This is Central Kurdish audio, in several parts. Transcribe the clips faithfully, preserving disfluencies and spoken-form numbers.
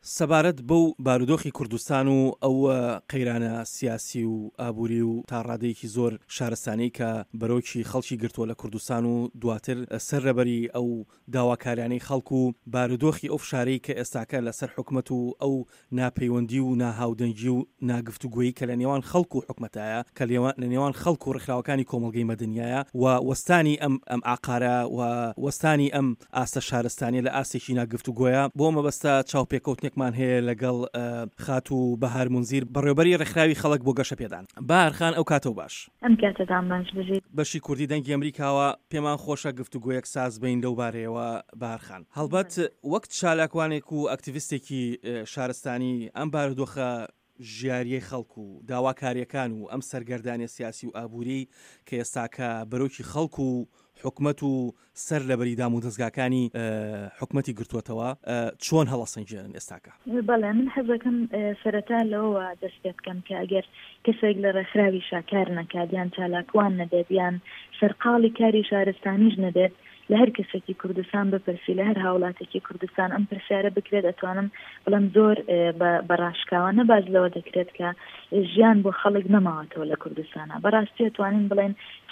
سەبارەت بەو بارودۆخی کوردستان و ئەو قەیرانە سیاسی و ئابووری و تا ڕادەیەکی زۆر شارستانی کە بەرۆکی خەڵکی گرتووە لە کوردستان و دواتر سەرڕێبەری ئەو داواکاریانەی خەڵک و بارودۆخی ئەو شارەی کە ئێستاکە لەسەر حکومەت و ئەو ناپەیوەندی و ناهاودەنگی و ناگفتوگۆیی کە لە نێوان خەڵک و حکومەتایە کە لە نێوان خەڵک و ڕێکخراوەکانی کۆمەڵگەی مەدەنیایە و وەستانی ئەم ئەم ئاقارە و وەستانی ئەم ئاسە شارستانیە لە ئاسێکی ناگفتوگۆیە بۆ مەبەستە چاوپێکەوتنێکمان هەیە لەگەڵ خات و بەهار مونزیر بەڕێوەبەری ڕێکخراوی خەڵک بۆ گەشە پێدان. بەهارخان ئەو کاتەوە باش ئەم کاتەدان باش بژیت. بەشی کوردی دەنگی ئەمریکاوە پێمان خۆشە گفتوگۆیەک ساز بین لەو بارەیەوە. بەهارخان هەڵبەت وەک چالاکوانێک و ئەکتیڤیستێکی شارستانی ئەم بارودۆخە ژیاریەی خەڵک و داواکاریەکان و ئەم سەرگەردانی سیاسی و ئابووری کە ئێستاکە بەرۆکی خەڵک و حکومەت و سەر لە بەریدام و دەستگاکانی حکومەتی گرتووەتەوە چۆن هەڵەسەنجێنن ئێستاکە؟ بەڵێ من حەزەکەم سەرەتا لەوە دەست پێ بکەم کە ئەگەر کەسێک لە ڕێکخراوی شاکار نەکات یان چالاکوان نەبێت یان سەرقاڵی کاری شارستانیش نەبێت لە هەر کەسێکی کوردستان بپرسی لە هەر هاوڵاتێکی کوردستان ئەم پرسیارە بکرێت ئەتوانم بڵم زۆر بەڕاشکاوانە باز لەوە دەکرێت کە ژیان بۆ خەڵک نەماوەتەوە لە کوردستانە. بەڕاستی ئەتوانین بڵێن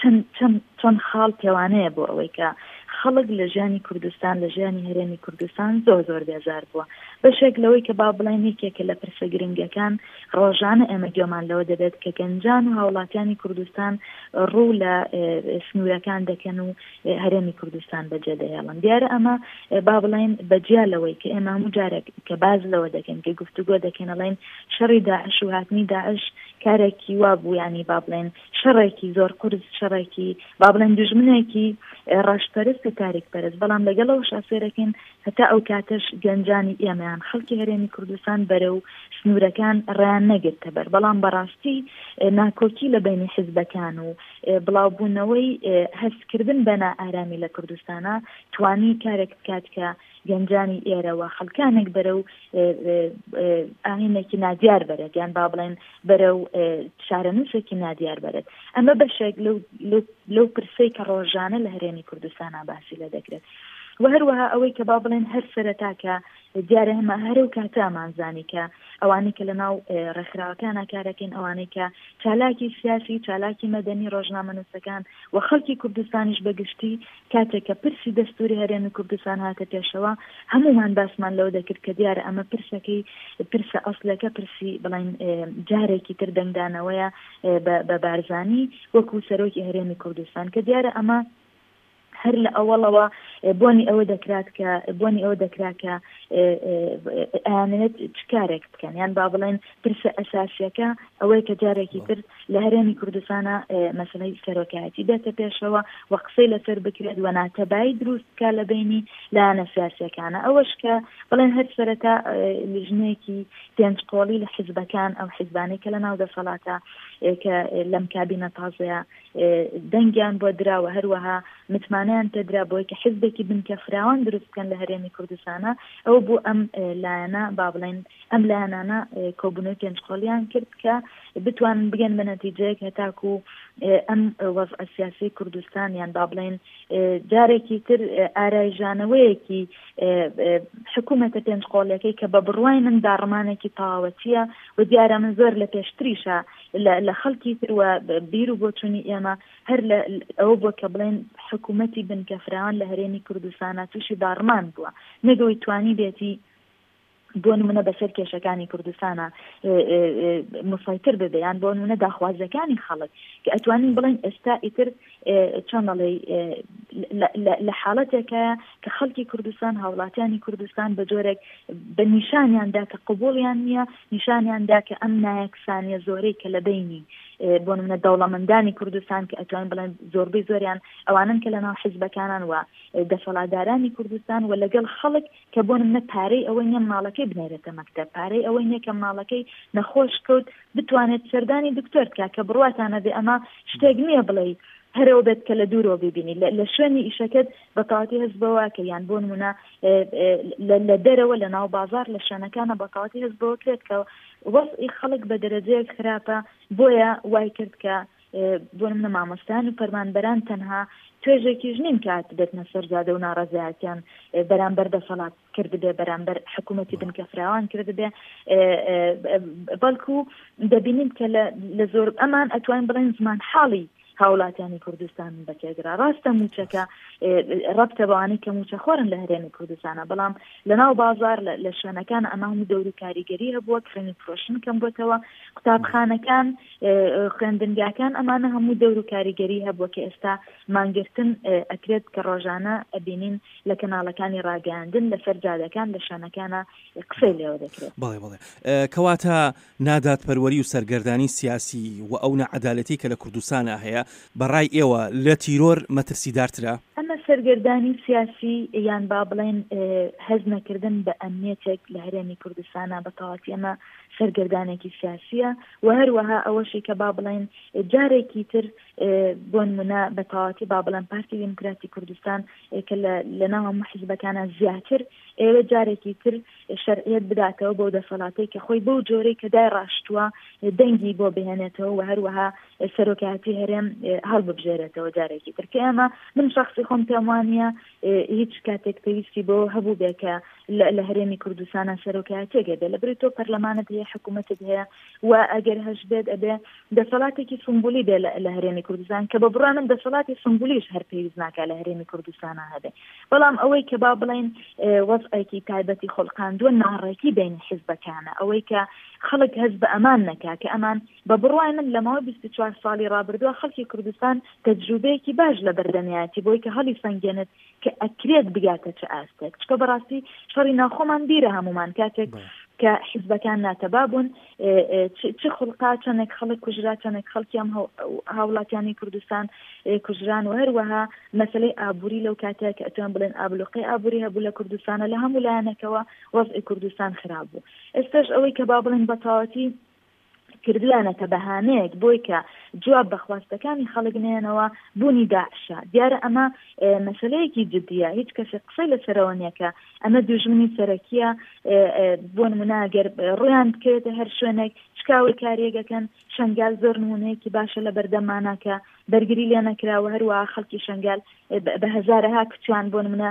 چەند خاڵ پێوانەیە بۆ ئەوەی کە خەڵک لە ژیانی کوردستان لە ژیانی هەرێمی کوردستان زۆر زۆر بێزار بووە. بەشێک لەوەی کە با بڵێن یەکێکە لە پرسە گرنگەکان ڕۆژانە ئێمە گوێمان لەوە دەبێت کە گەنجان و هاوڵاتیانی کوردستان ڕوو لە سنوورەکان دەکەن و هەرێمی کوردستان بەجێ دەهێڵن. دیارە ئەمە با بڵێن بەجیا لەوەی کە ئێمە هەموو جارێک کە باز لەوە دەکەن کە گفتوگۆ دەکەن ئەڵێن شەڕی داعش و هاتنی داعش کارێکی وا بوو، ینی با بڵێن شەڕێکی زۆر قورس، شەڕێکی با بڵێن دوژمنێکی ڕاشپەرست تاریک پەرست. بەڵام لەگەڵەوە شاسێرەکەن هەتا ئەو کاتەش گەنجانی ئێمەیان خەڵکی هەرێمی کوردستان بەرە و سنوورەکان ڕیان نەگرتە بەر. بەڵام بەڕاستی ناکۆکی لە بینی حیزبەکان و بڵاوبوونەوەی هەستکردن بە نائارامی لە کوردستانە توانی کارێک بکات کە گەنجانی ئێرەوە خەڵکانێک بەرە و ئاهینێکی نادیار بەرێت یان با بڵێن بەرە و شارەنووسێکی نادیار بەرێت. ئەمە بەشێک لەو پرسەی کە ڕۆژانە لە هەرێمی کوردستانە باسی لە دەکرێت. و هەروەها ئەوەی کە با بڵێن هەر سەرەتاکە دیارە هەمە هەرە و کاتە ئەمانزانی کە ئەوانەی کە لە ناو ڕێکخراوەکانە کارەکەن ئەوانەی کە چالاکی سیاسی چالاکی مەدەنی ڕۆژنامەنووسەکان و خەڵکی کوردستانیش بەگشتی کاتێک کە پرسی دەستوری هەرێمی کوردستان هاتە پێشەوە هەمومان باسمان لەوە دەکرد کە دیارە ئەمە پرسەکەی پرسە ئەسلەکە پرسی بڵێن جارێکی تر دەنگدانەوەیە بە بارزانی وەکو سەرۆکی هەرێمی کوردستان کە دیارە ئەمە هەر لە ئەوڵەوە بۆنی ئەوە دەکرات کە بۆنی ئەوە دەکرات کە ئەیانێت چ کارێک بکەن یان با بڵێن پرسە ئەساسیەکە ئەوەی کە جارێکی تر لە هەرێمی کوردستانە مەسەلەی سەرۆکایەتی دێتە پێشەوە و قسەی لەسەر بکرێت و ناتەبایی دروست بکە لە بینی لایەنە سیاسیەکانە. ئەوەش کە بڵێن هەر سەرەتا لیژنەیەکی پێنجقۆڵی لە حیزبەکان ئەو حیزبانەی کە لە ناو دەسەڵاتە کە لەم کابینە تازەیە دەنگیان بۆ دراوە هەروەها متمانیان پێدرا بۆی کە حیزبێکی بنکە فراوان دروست بکەن لە هەرێمی کوردستانە. ئەو بۆ ئەم لایەنە با بڵێن ئەم لایەنانە کۆبوونەوەی پێنجقۆڵیان کرد کە بتوانن بگەن بە نەتیجەیەک هەتاکو ئەم وەزعە سیاسی کوردستان یان با بڵێن جارێکی تر ئارایژانەوەیەکی حکوومەتە پێنجقۆڵیەکەی کە بە بڕوای من داڕمانێکی تەواوەتیە و دیارە من زۆر لە پێشتریشە لە خەڵکی تر و بیر و بۆچوونی ئێمە هەر ئەوە بۆ کە بڵێن حکوومەتی بنکە فراوان لە هەرێمی کوردستانە تووشی داڕمان بووە نەگەوەی توانی بێتی بۆ نمونە بەسەر کێشەکانی کوردستانە مسایتر ببیان بۆ نمونە داخوازەکانی خەڵک کە ئەتوانین بڵێن ئێستا ئیتر چۆنەڵێ لە حاڵەتێکە کە خەڵکی کوردستان هاوڵاتیانی کوردستان بە جۆرێک بە نیشانیاندا کە قبوڵیان نییە نیشانیاندا کە ئەم نایەکسانیە زۆرەی کە لە بینی بۆ نمونە دەوڵەمەندانی کوردستان کە ئەتوانین بڵێن زۆربەی زۆریان ئەوانن کە لە ناو حیزبەکانان و دەسەڵاتدارانی کوردستان و لەگەڵ خەڵک کە بۆ نمونە پارەی ئەوەی نیە ماڵەکەی بنێرێتە مەکتەب پارەی ئەوەی نیە کە ماڵەکەی نەخۆش کەوت بتوانێت سەردانی دکتۆر بکات کە بڕواتانە بێ ئەمە شتێک نییە بڵێ هەرەوە بێت کە لە دوورەوە ببینی لە شوێنی ئیشەکەت بە تەواوەتی هەست بەوە کە یان بۆ نمونە لە دەرەوە لە ناو بازار لە شوێنەکانە بە تەواوەتی هەست بەوە کرێت کە وەزعی خەڵک بە دەرەجەیەک خراپە بۆیە وای کرد کە بۆ منە مامۆستایان و فەرمانبەران تەنها توێژێکیش نیم کات بێتنە سەرجادە و ناڕەزایەتیان بەرامبەر دەسەڵات کرد بێ بەرامبەر حکوومەتی بنکەفراوان کرد بێ بەڵکو دەبینیم کە لە زۆر ئەمان ئەتوانین بڵێن زمان حاڵی هاوڵاتیانی کوردستان بەکێگرا ڕاستە موچەکە ڕەبتە بەوانەی کە موچە خۆرن لە هەرێمی کوردستانە بەڵام لەناو بازار لە شوێنەکان ئەمە هەموو دەور و کاریگەری هەبووە کرێنی فرۆشن کەم بۆتەوە قوتابخانەکان خوێندنگاکان ئەمانە هەموو دەور و کاریگەری هەبووە کە ئێستا مانگرتن ئەکرێت کە ڕۆژانە ئەبینین لە کەناڵەکانی ڕاگەاندن لە سەرجادەکان لە شانەکانە قسەی لێوە دەکرێت. بەڵێ بەڵێ کەواتە ناداتپەروەری و سەرگەردانی سیاسی و ئەو نەعەدالەتی کە لە کوردستانە هەیە بەڕای ئێوە لە تیرۆر مەترسیدارترە؟ ئەمە سەرگەردانی سیاسی یان با بڵێن هەز نەکردن بە ئەمنیەتێک لە هەرێمی کوردستانە بە تەواوی ئەمە سەرگەردانێکی سیاسیە و هەروەها ئەوەشی کە با بڵێن جارێکی تر بۆ نمونە بە تەواوی با بڵێن پارتی دیموکراتی کوردستان کە لە ناو هەموو حیزبەکانە زیاتر ئێوە جارێکی تر شەرعیەت بداتەوە بۆ دەسەڵاتەی کە خۆی بەو جۆرەی کە دای ڕاشتووە دەنگی بۆ بهێنێتەوە و هەروەها سەرۆکایەتی هەرێم هەڵببژێرێتەوە جارێکی تر کە ئێمە من شخصی خۆم پێم وانییە هیچ کاتێک پێویستی بۆ هەبوو بێ کە لە هەرێمی کوردستانە سەرۆکایەتێک بێ لەبەر تۆ پەرلەمانت هەیە حکوومەتت هەیە و ئەگەر هەش بێت ئەبێ دەسەڵاتێکی سمبولی بێ لە هەرێمی کوردستان کە بە بڕای من دەسەڵاتی سمبولیش هەر پێویست ناکات لە هەرێمی کوردستانە هەبێ بەڵام ئەوەی کە با بڵێن وەزعێکی تایبەتی خۆڵقاندووە ناڕێکی بین حیزبەکانە ئەوەی کە خەڵک هەز بە ئەمان نەکا کە ئەمان بە بڕای من لەماوەی بیست و چوار ساڵی ڕابردووە خەڵکی کوردستان تەجروبەیەکی باش لە بەردەمیایەتی بۆی کە هەڵی سەنگێنێت کە ئەکرێت بگاتە چه ئاستێک چکە بەڕاستی شەڕی ناخۆمان بیرە هەمومان کاتێک کە حیزبەکان ناتەبابوون چ خڵقا چەندێک خەڵک کوژرا چەندێک خەڵکی ئەم هاوڵاتیانی کوردستان کوژران و هەروەها مەسەلەی ئابووری لەو کاتێک کە ئەتوان بڵێن ئابلوقەی ئابووری هەبوو لە کوردستانە لە هەموو لایەنەکەوە وەزعی کوردستان خراپ بوو ئێستاش ئەوەی کە با بڵێن بە تەواوی کردویانەکە بەهانەیەک بۆی کە جواب بە خواستەکانی خەڵک نێنەوە بوونی داعشە دیارە ئەمە مەسەلەیەکی جددیە هیچ کەسێک قسەی لەسەرەوە نییە کە ئەمە دوژمنی سەرەکیە بۆ نمونەگەر ڕویان بکرێتە هەر شوێنێک چکاوی کارێگەکەن شەنگال زۆر نمونەیەکی باشە لە بەردەمانەکە بەرگری لێ نەکراوە هەروە خەڵکی شەنگال بە هەزارەها کچیان بۆ نمونە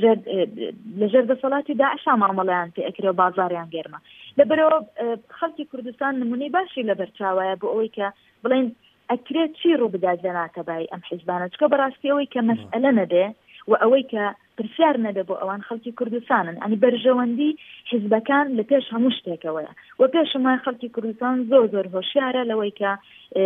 لەژێر دەسەڵاتی داعشا مامەڵیان پێ ئەکرێ بازاریان گێرمە لەبەرەوە خەڵکی کوردستان نمونەی باشی لەبەرچاوایە بۆ ئەوەی کە بڵێن ئەکرێت چی ڕوو بدات لە ناتەبای ئەم حیزبانە چکە بەڕاستی ئەوەی کە مەسئلە نەبێ و ئەوەی کە پرسیار نەبێ بۆ ئەوان خەڵکی کوردستانن ئەنی بەرژەوەندی حیزبەکان لە پێش هەموو شتێکەوەیە و پێشمای خەڵکی کوردستان زۆر زۆر هۆشیارە لەوەی کە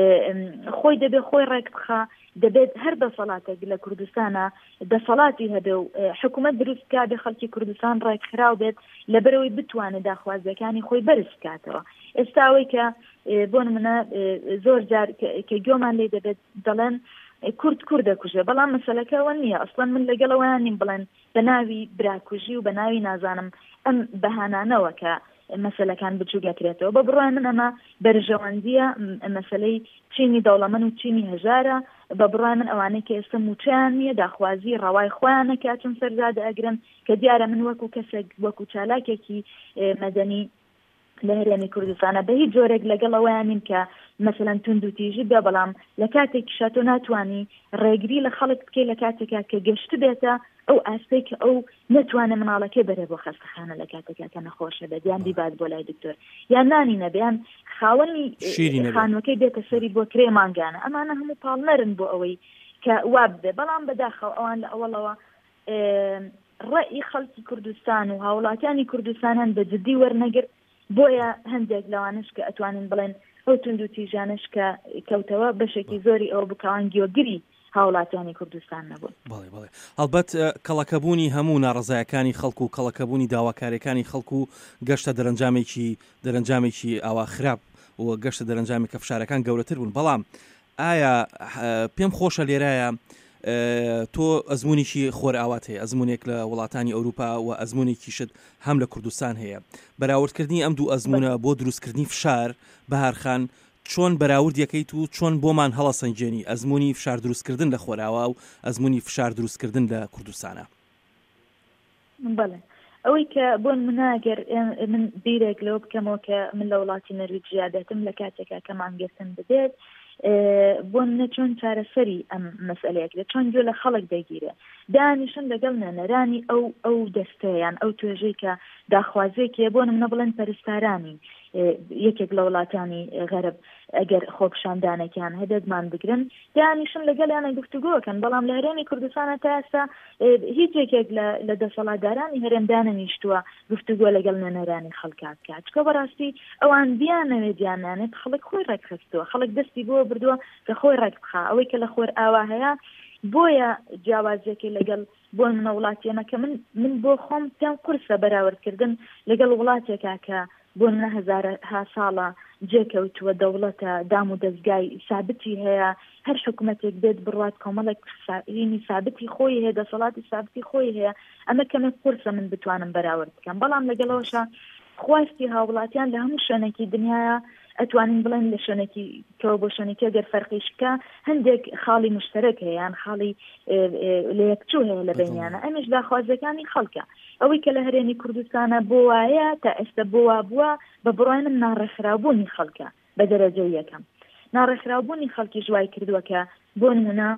خۆی دەبێت خۆی ڕێک بخە دەبێت هەر دەسەڵاتێک لە کوردستانە دەسەڵاتی هەبێ و حکوومەت دروستکە بێ خەڵکی کوردستان ڕێکخراو بێت لەبەرەوەی بتوانێت داخوازیەکانی خۆی بەرز بکاتەوە ئێستاوەی کە بۆ نمونە زۆر جار کە گۆمان لێ دەبێت دەڵێن کورد کوردە کوژێ بەڵام مەسەلەکەەوە نییە ئەسڵەن من لەگەڵەوەیان نیم بڵێن بە ناوی براکوژی و بە ناوی نازانم ئەم بەهانانەوە کە مەسەلەکان بچووگەکرێتەوە بە بڕای من ئەمە بەرژەوەندیە مەسەلەی چینی دەوڵەمەند و چینی هەژارە بە بڕای من ئەوانەی کە ئێستا موچیان نییە داخوازی ڕەوای خۆیانە کاچن سەرزادە ئەگرن کە دیارە من وەکو کەسێک وەکو چالاکێکی مەدەنی لە هەرێمی کوردستانە بە هیچ جۆرێک لەگەڵەوەیان نیم کە مەسەلەن تونند و تیژی بێ بەڵام لە کاتێکی شاتۆ ناتوانانی ڕێگری لە خەڵک بکەی لە کاتێکا کە گەشت بێتە ئەو ئاستەی کە ئەو نەتوانێت مناڵەکەی بەرێ بۆ خەستەخانە لە کاتێکا کە نەخۆشە بێت یان بیبات بۆ لای دکتۆر یان نانی نەبیان خاوەنی خانوەکەی بێتە سەری بۆ کرێ مانگانە ئەمانە هەموو پاڵنەرن بۆ ئەوەی کە واب بێ بەڵام بەداخەوە ئەوان لە ئەوڵەوە ڕێی خەڵکی کوردستان و هاوڵاتیانی کوردستانان بە جددی وەرنەگرت بۆیە هەندێک لەوانش کە ئەتوانین بڵێن ئەو تونند و تیژانش کە کەوتەوە بەشێکی زۆری ئەو بکەوانگیۆگری هاوڵاتیانی کوردستان نەبوون. بەڵێ بەڵێ هەڵبەت کەڵەکەبوونی هەموو ناڕزایەکانی خەڵکو و کەڵەکەبوونی داواکاریەکانی خەڵکو گەشتە دەرەنجامێکی دەرەنجامێکی ئاوا خراپ و گەشتە دەرەنجامی کە فشارەکان گەورەتر بوون بەڵام ئایا پێم خۆشە لێرایە تۆ ئەزمونێکی خۆر ئاوات هەیە ئەزمونێک لە وڵاتانی ئەوروپا و ئەزمونێکیشت هەم لە کوردستان هەیە بەراوردکردنی ئەم دوو ئەزمونە بۆ دروستکردنی فشار بەهارخان چۆن بەراورد یەکەیت و چۆن بۆمان هەڵە سەنجێنی ئەزمموی فشار دروستکردن لە خۆراوە و ئەزمموی فشار دروستکردن لە کوردستانە. بەڵێ ئەوەی کە بۆن مناگەر من بیرێک لەوە بکەمەوە کە من لە وڵاتی نەرویجیا دێتم لە کاتێکا کە مانگرتن بدێت بۆن نە چۆن چارەسەری ئەم مەسئلەیەکرێ چۆن گوێ لە خەڵک دەگیرێ دانیشن لەگەڵ نەنەرانی ئەو ئەو دەستەیان ئەو توێژەی کە داخوازێکێ بۆ نمونە بڵێن پەرستارانی یەکێک لە وڵاتانی غەرب ئەگەر خۆپشاندانەکان هەدەدمان بگرن دانیشن لەگەڵیانە گفتوگۆکەن بەڵام لە هەرێمی کوردستانە تا ئێستا هیچ یەکێک لە دەسەڵاتدارانی هەرێمدانە نیشتووە گفتوگۆ لەگەڵ نەنەرانی خەڵکات بکات چکە بەڕاستی ئەوان دیانەوێ دیانانێت خەڵک خۆی ڕێکخستووە خەڵک دەستی بۆ بردووە کە خۆی ڕێک بخا ئەوەی کە لە خۆر ئاوا هەیە بۆیە جیاوازیەکەی لەگەڵ بۆ منە وڵاتیەمە کە من من بۆ خۆم پێم قورسە بەراوردکردن لەگەڵ وڵاتێکا کە بۆ منە هەزارها ساڵە جێکەوتووە دەوڵەتە دام و دەستگای ثابتی هەیە هەر حکوومەتێک بێت بڕوات کۆمەڵێک هینی ثابتی خۆی هەیە دەسەڵاتی ثابتی خۆی هەیە ئەمە کەمە قورسە من بتوانم بەراورد بکەم بەڵام لەگەڵەوەشە خواستی هاوڵاتیان لە هەموو شوێنێکی دنیاە ئەتوانین بڵێن لە شوێنێکی کەەوە بۆ شوێنێکی گەر فەرقیشکە هەندێک خاڵی مشترک هەیە یان خاڵی لە یەکچوو هەیە لە بینیانە ئەمیش داخوازەکانی خەڵکە ئەوەی کە لە هەرێمی کوردستانە بۆ وایە تا ئێستا بۆ وا بووە بە بڕوانم ناڕێکخراوبوونی خەڵکە بە دەرەجەی یەکەم ناڕێکخراوبوونی خەڵکی ژوای کردووە کە بۆ نمونە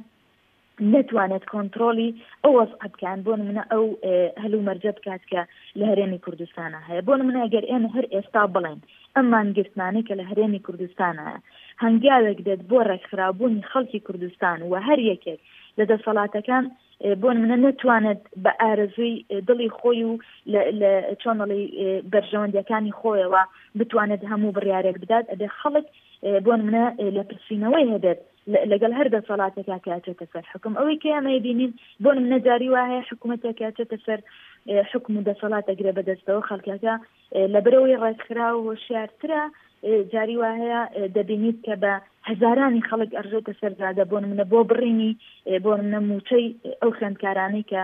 نتوانێت کۆنتترۆلی ئەو وەزعەتکان بۆ نمونە ئەو هەلو مەرجە بکات کە لە هەرێمی کوردستانە هەیە بۆ نمونە ئەگەر ئێمە هەر ئێستا بڵێن ئەممان گرتمانەی کە لە هەرێمی کوردستانە هەنگاوێک دێت بۆ ڕێکخراوبوونی خەڵکی کوردستان و هەر یەکێک لە دەسەڵاتەکان بۆ نمونە نتوانێت بە ئارەزووی دڵی خۆی و لە چۆنەڵی بەرژەوەندیەکانی خۆیەوە بتوانێت هەموو بڕیارێک بدات ئەبێ خەڵک بۆ نمونە لە پرسیینەوەی هەبێت لەگەڵ هەر دەسەڵاتێکا کاتێتە سەر حکم ئەوەی کە ئەمە بینین بۆ نمونە جاری وایە حکوومەتێک کاتێتە سەر حکم و دەسەڵات ئەگرێ بەدەستەوە خەڵکەکە لە بەرەوەی ڕێکخرا و هۆشیارترە جاری وایە دەبینیت کە بە هەزارانی خەڵک ئەرژێتە سەرزادە بۆ نمونە بۆ بڕینی بۆ نمونە موچەی ئەو خوێندکارانەی کە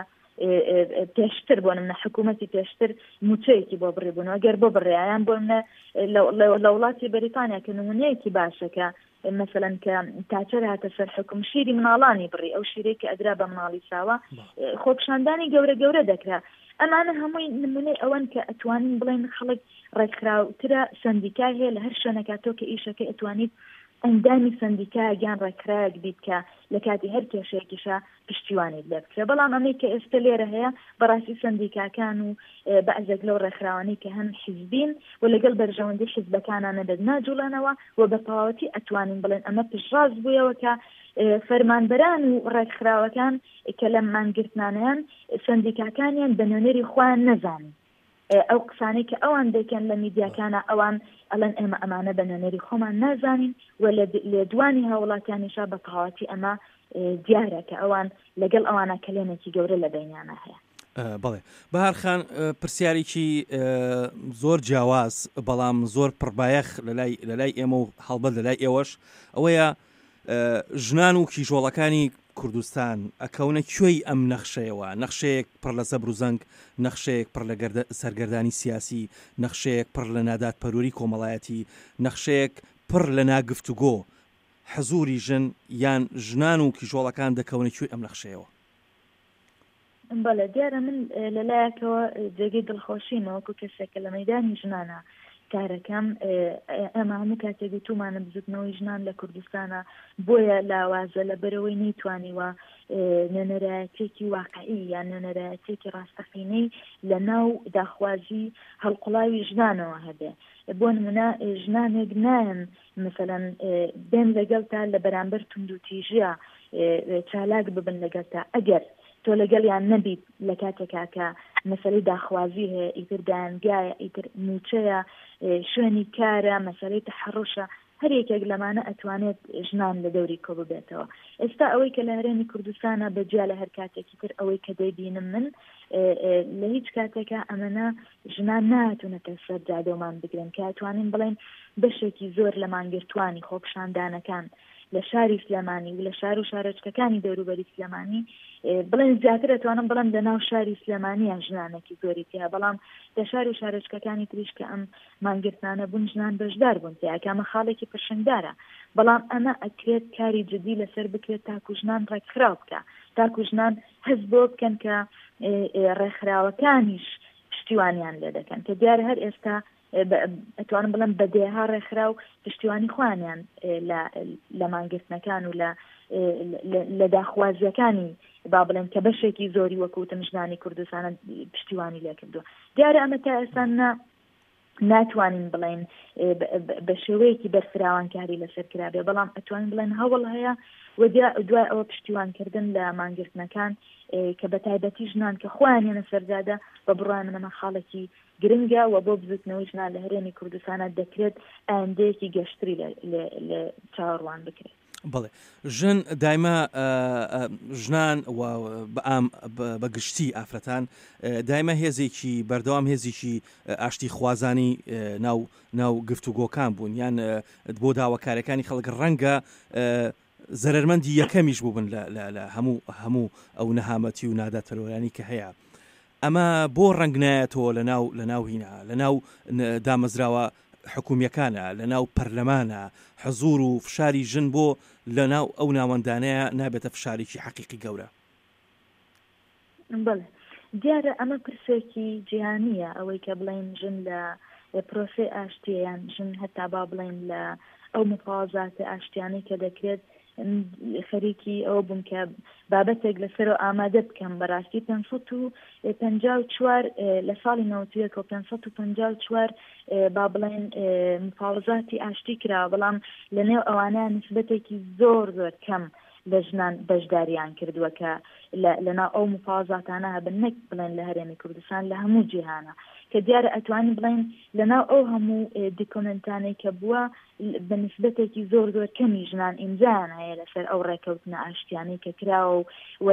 پێشتر بۆ نمونە حکوومەتی پێشتر موچەیەکی بۆ بڕێبوون ئەگەر بۆ بڕیایان بۆ نمونە لە وڵاتی بەریتانیا کە نمونەیەکی باشەکە مثلا کە تاچەر هاتە سەر حکم شیری مناڵانی بڕی ئەو شیرێک کە ئەدرا بە مناڵی ساوە خۆپشاندانی گەورە گەورە دەکرا ئەمانە هەمووی نمونەی ئەوەن کە ئەتوانین بڵێن خەڵک ڕێکخراوترە سندیکای هەیە لە هەر شوێنەکە تۆ کە ئیشەکە ئەتوانیت ئەندامی سندیکا گیان ڕێکخراوێک بیت کە لە کاتی هەر کێشەیەکیشە پشتیوانیت لێ بکرێ بەڵام ئەمەی کە ئێستا لێرە هەیە بەڕاستی سندیکاکان و بەعزێک لەو ڕێکخراوانەی کە هەم حیزبین و لەگەڵ بەرژەوەندی حیزبەکانانە دەست ناجوڵانەوە و بە تەواوەتی ئەتوانین بڵێن ئەمە پشتڕاست بوویەوە کە فەرمانبەران و ڕێکخراوەکان کە لە مانگرتنانیان سندیکاکانیان بە نوێنەری خۆیان نەزانن ئەو قسانەی کە ئەوان دەکەن لە میدیاکانە ئەوان ئەڵەن ئێمە ئەمانە بە نوێنەری خۆمان نازانین و لە دوانی هاوڵاتیانیشا بە تەواوەتی ئەمە دیارە کە ئەوان لەگەڵ ئەوانە کلێنێکی گەورە لە بینیانە هەیە. بەڵێ بەهارخان پرسیارێکی زۆر جیاواز بەڵام زۆر پڕبایەخ لەلای ئێمە و هەڵبەت لەلای ئێوەش ئەوەیە ژنان و کیژۆڵەکانی کوردستان ئەکەونە کوێی ئەم نەخشەیەوە نەخشەیەک پڕ لە زەبر و زەنگ نەخشەیەک پڕ لە سەرگەردانی سیاسی نەخشەیەک پڕ لە نادات پەروەری کۆمەڵایەتی نەخشەیەک پڕ لە ناگفتوگۆ حەزوری ژن یان ژنان و کیژۆڵەکان دەکەونە کوێی ئەم نەخشەیەوە. بەڵێ دیارە من لەلایەکەوە جێگەی دڵخۆشینەوەکو کەسێکە لە مەیدانی ژنانە کارەکەم ئەمە هەموو کاتێک تومانە بزوتنەوەی ژنان لە کوردستانە بۆیە لاوازە لە بەرەوەی نەیتوانیوە نوێنەرایەتێکی واقعی یان نوێنەرایەتێکی ڕاستەقینەی لە ناو داخوازی هەڵقوڵاوی ژنانەوە هەبێ بۆ نمونە ژنانێک نایەن مثلەن بێن لەگەڵ تا لە بەرامبەر توندوتیژیە چالاک ببن لەگەڵ تا ئەگەر تۆ لەگەڵیان نەبیت لە کاتێکا کە مەسەلەی داخوازی هەیە ئیتر دایانگایە ئیتر موچەیە شوێنی کارە مەسەلەی تەحەڕوشە هەر یەکێک لەمانە ئەتوانێت ژنان لە دەوری کۆ ببێتەوە. ئێستا ئەوەی کە لە هەرێمی کوردستانە بەجیا لە هەر کاتێکی تر ئەوەی کە دەیبینم من لە هیچ کاتێکە ئەمەنە ژنان ناتونەتە سەر جادۆمان بگرن کە ئەتوانین بڵێن بەشێکی زۆر لە مانگرتوانی خۆپشاندانەکان لە شاری سلێمانی و لە شار و شارۆچکەکانی دەوروبەری سلێمانی بڵێن زیاتر ئەتوانم بڵێم لە ناو شاری سلێمانیان ژنانێکی زۆری تیا بەڵام لە شار و شارۆچکەکانی تریش کە ئەم مانگرتانە بوون ژنان بەشدار بوون تیاکەمە خاڵێکی پرشنگدارە بەڵام ئەمە ئەکرێت کاری جدی لەسەر بکرێت تاکو ژنان ڕێکخراو بکە تاکو ژنان هەز بۆ بکەن کە ڕێکخراوەکانیش پشتیوانیان لێ دەکەن کە دیارە هەر ئێستا ئەتوانم بڵم بەدێها ڕێکخرا و پشتیوانی خوانیان لە مانگرتنەکان و لە لە داخوازیەکانی با بڵێن کە بەشێکی زۆری وەکوتم ژنانی کوردستانە پشتیوانی لێ کردووە. دیارە ئەمە تا ئێستا ناتوانین بڵێن بە شێوەیەکی بەرفراوانکاری لەسەر کرابێ، بەڵام ئەتوانین بڵێن هەوڵ هەیە و دوای ئەوە پشتیوانکردن لە مانگرتنەکان کە بە تایبەتی ژنان کە خۆیانێنە سەرجادە بە بڕای منەمە خاڵێکی گرنگە و بۆ بزوتنەوەی ژنان لە هەرێمی کوردستانە دەکرێت ئایندەیەکی گەشتری لە چاوەڕوان بکرێت. بڵێ ژن دایما ژنان بە گشتی ئافرەتان دایما هێزێکی بەردەوام هێزێکی ئاشتی خوازانی ناو گفتوگۆکان بوون، یان بۆ داواکاریەکانی خەڵک ڕەنگە زەرمەندی یەکەمیش بووبن لە هەموو هەموو ئەو نەهامەتی و ناداتپەروەرانی کە هەیە. ئەمە بۆ ڕەنگ نایەتەوە لە ناو هینا، لە ناو دامەزراوە حکومیەکانە، لە ناو پەرلەمانە، حەزور و فشاری ژن بۆ لە ناو ئەو ناوەندانەیە نابێتە فشارێکی حەقیقی گەورە. بڵێ دیارە ئەمە پرسێکی جیهانیە، ئەوەی کە بڵێن ژن لە پرۆسەی ئاشتیان ژن هەتا با بڵێن لە ئەو مفاوەزاتە ئاشتیانەی کە دەکرێت خەریکی ئەو بووم کە بابەتێک لەسەرەوە ئامادە بکەم. بەڕاستی پێنج و پەنجا و چوار لە ساڵی نەوەتویەکە و پێنج و پەنجا و چوار با بڵێن مفاوەزاتی ئاشتی کرا، بەڵام لەنێو ئەوانە نسبەتێکی زۆر زۆر کەم لە ژنان بەشداریان کردووە کە لەناو ئەو مفاوەزاتانە هەبن، نەک بڵێن لە هەرێمی کوردستان، لە هەموو جیهانە، کە دیارە ئەتوانین بڵێن لەناو ئەو هەموو دیکۆمنتانەی کە بووە بە نسبەتێکی زۆر زۆر کەمی ژنان ئیمزایان هەیە لەسەر ئەو ڕێکەوتنە ئاشتیانەی کە کراوە و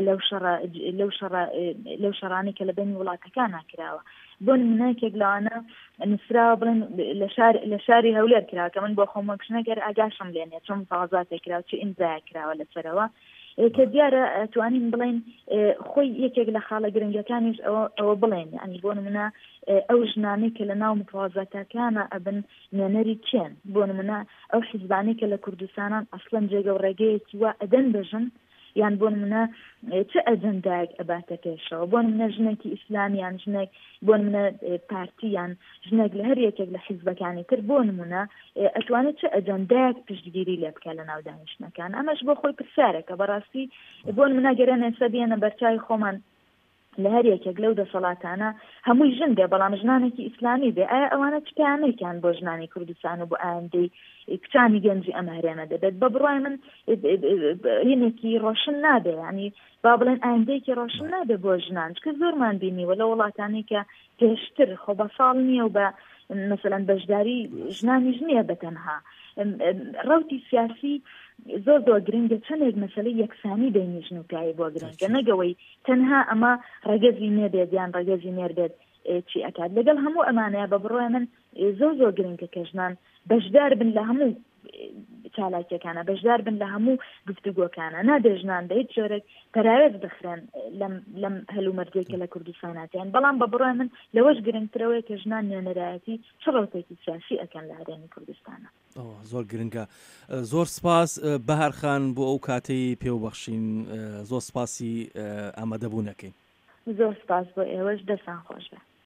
لەو شەڕانەی کە لە بینی وڵاتەکان کراوە. بۆ نمونەیەکێک لەوانە نووسراوە بڵێن لە شاری هەولێر کراوە کە من بۆ خۆم وەکشنەگەر ئاگاشم لێنێ چۆن مفاوەزاتێک کراوە چی ئیمزای کراوە لەسەرەوە، کە دیارە ئەتوانین بڵێن خۆی یەکێک لە خاڵە گرنگەکانیش ئەوە بڵێن، ئەنی بۆ نمونە ئەو ژنانەی کە لە ناو مفاوەزاتەکانە ئەبن نوێنەری چێن، بۆ نمونە ئەو حیزبانەی کە لە کوردستانان ئەسڵەن جێگە و ڕێگەیەکی وا ئەدەن بەژن، یان بۆ نمونە چه ئەجەندایەک ئەباتە پێشەوە، بۆ نمونە ژنێکی ئیسلامیان ژنێک، بۆ نمونە پارتیان ژنێک لە هەر یەکێک لە حیزبەکانی تر، بۆ نمونە ئەتوانێت چه ئەجەندایەک پشتگیری لێ بکە لە ناو دانیشتنەکان. ئەمەش بۆ خۆی پرسیارێکە. بەڕاستی بۆ نمونە گەرە ئێستا بێنە بەرچاوی خۆمان لە هەر یەکێک لەو دەسەڵاتانە هەمووی ژن بێ، بەڵام ژنانێکی ئیسلامی بێ، ئایا ئەوانە چ پەیامێکیان بۆ ژنانی کوردستان و بۆ ئایندەی کچانی گەنجی ئەم هەرێمە دەبێت؟ بە بڕای من هینێکی ڕۆشن نابێ، ینی با بڵێن ئایندەیەکی ڕۆشن نابێ بۆ ژنان، چکە زۆرمان بینیوە لە وڵاتانی کە پێشتر خۆ بە ساڵ نییە و بە مەسەلەن بەشداری ژنانی ژنیە بەتەنها. ڕەوتی سیاسی زۆر زۆر گرنگە، چەندێک مەسەلەی یەکسانی بینی ژن و پیاوی بۆ گرنگە، نەگەوەی تەنها ئەمە ڕەگەزی نێبێت یان ڕەگەزی نێر بێت چی ئەکات. لەگەڵ هەموو ئەمانەیە بە بڕۆی من زۆر زۆر گرنگە کە ژنان بەشدار بن لە هەموو چالاکیەکانە، بەشدار بن لە هەموو گفتوگۆکانە، نادێ ژنان بە هیچ جۆرێک پەراوێز بخرێن لەم هەلومەرجێکە لە کوردستاناتیان، بەڵام بە بڕۆی من لەوەش گرنگترەوەی کە ژنان نوێنەرایەتی چ ڕەوتێکی سیاسی ئەکەن لە هەرێمی کوردستانە. زۆر گرنگە. زۆر سپاس بەهارخان بۆ ئەو کاتەی پێوبەخشین، زۆر سپاسی ئامادەبوونەکەین. زۆر سپاس بۆ ئێوەش، دەستان خۆش بێ.